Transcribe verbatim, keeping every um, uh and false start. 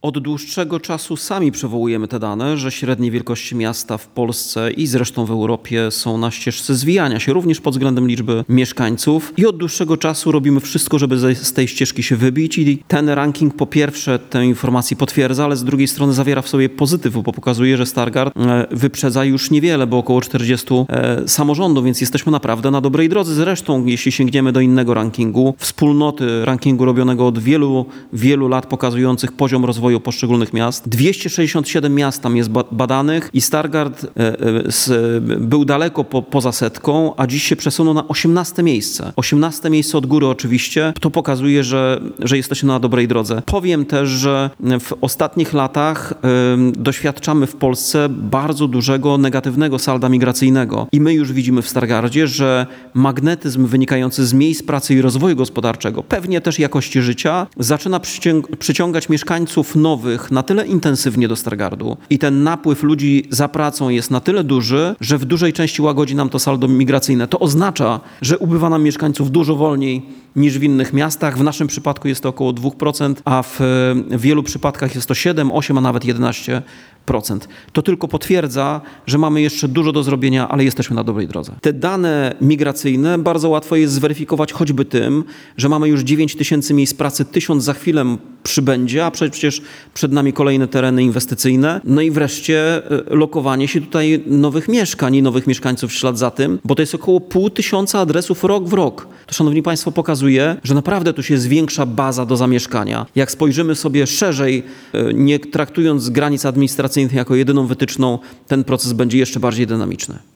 Od dłuższego czasu sami przywołujemy te dane, że średnie wielkości miasta w Polsce i zresztą w Europie są na ścieżce zwijania się, również pod względem liczby mieszkańców. I od dłuższego czasu robimy wszystko, żeby z tej ścieżki się wybić i ten ranking po pierwsze tę informację potwierdza, ale z drugiej strony zawiera w sobie pozytyw, bo pokazuje, że Stargardt wyprzedza już niewiele, bo około czterdziestu samorządów, więc jesteśmy naprawdę na dobrej drodze. Zresztą, jeśli sięgniemy do innego rankingu, wspólnoty rankingu robionego od wielu, wielu lat, pokazujących poziom rozwoju poszczególnych miast. dwieście sześćdziesiąt siedem miast tam jest badanych i Stargardt był daleko po, poza setką, a dziś się przesunął na osiemnaste miejsce. osiemnaste miejsce od góry oczywiście. To pokazuje, że, że jesteśmy na dobrej drodze. Powiem też, że w ostatnich latach y, doświadczamy w Polsce bardzo dużego negatywnego salda migracyjnego i my już widzimy w Stargardzie, że magnetyzm wynikający z miejsc pracy i rozwoju gospodarczego, pewnie też jakości życia, zaczyna przyciąg- przyciągać mieszkańców nowych na tyle intensywnie do Stargardu i ten napływ ludzi za pracą jest na tyle duży, że w dużej części łagodzi nam to saldo migracyjne. To oznacza, że ubywa nam mieszkańców dużo wolniej niż w innych miastach. W naszym przypadku jest to około dwa procent, a w wielu przypadkach jest to siedem, osiem, a nawet jedenaście procent. To tylko potwierdza, że mamy jeszcze dużo do zrobienia, ale jesteśmy na dobrej drodze. Te dane migracyjne bardzo łatwo jest zweryfikować choćby tym, że mamy już dziewięć tysięcy miejsc pracy, tysiąc za chwilę przybędzie, a przecież przed nami kolejne tereny inwestycyjne. No i wreszcie lokowanie się tutaj nowych mieszkań i nowych mieszkańców w ślad za tym, bo to jest około pół tysiąca adresów rok w rok. To, szanowni państwo, pokazuje, że naprawdę tu się zwiększa baza do zamieszkania. Jak spojrzymy sobie szerzej, nie traktując granic administracyjnych jako jedyną wytyczną, ten proces będzie jeszcze bardziej dynamiczny.